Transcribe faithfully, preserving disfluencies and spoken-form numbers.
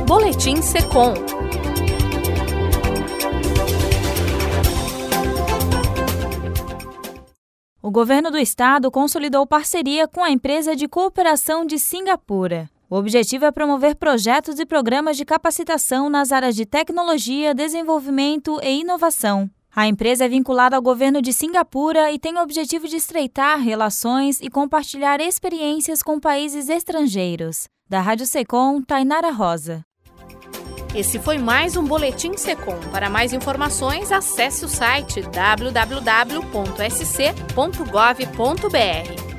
Boletim Secom. O governo do estado consolidou parceria com a empresa de cooperação de Singapura. O objetivo é promover projetos e programas de capacitação nas áreas de tecnologia, desenvolvimento e inovação. A empresa é vinculada ao governo de Singapura e tem o objetivo de estreitar relações e compartilhar experiências com países estrangeiros. Da Rádio Secom, Tainara Rosa. Esse foi mais um Boletim Secom. Para mais informações, acesse o site w w w ponto s c ponto gov ponto b r.